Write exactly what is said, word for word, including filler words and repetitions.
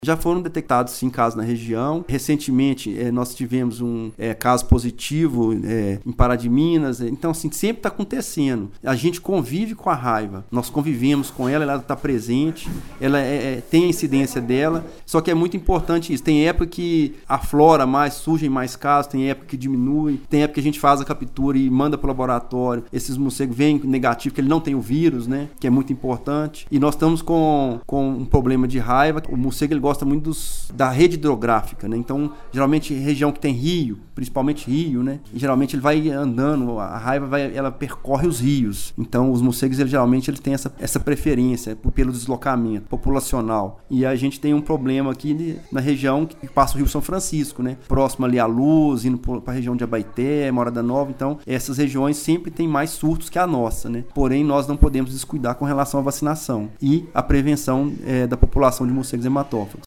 Já foram detectados, sim, casos na região. Recentemente, eh, nós tivemos um eh, caso positivo eh, em Pará de Minas. Então, assim, sempre está acontecendo. A gente convive com a raiva. Nós convivemos com ela, ela está presente, ela é, é, tem a incidência dela. Só que é muito importante isso. Tem época que aflora mais, surgem mais casos, tem época que diminui, tem época que a gente faz a captura e manda para o laboratório. Esses morcegos vêm negativo, que ele não tem o vírus, né? Que é muito importante. E nós estamos com, com um problema de raiva. O morcego, ele gosta gosta muito dos, da rede hidrográfica, né? Então, geralmente, região que tem rio, principalmente rio, né? E, geralmente, ele vai andando, a raiva vai, ela percorre os rios. Então, os morcegos, ele, geralmente, ele tem essa, essa preferência pelo deslocamento populacional. E a gente tem um problema aqui na região que passa o Rio São Francisco, né? Próximo ali à Luz, indo para a região de Abaeté, Morada Nova. Então, essas regiões sempre têm mais surtos que a nossa, né? Porém, nós não podemos descuidar com relação à vacinação e a prevenção é, da população de morcegos hematófagos.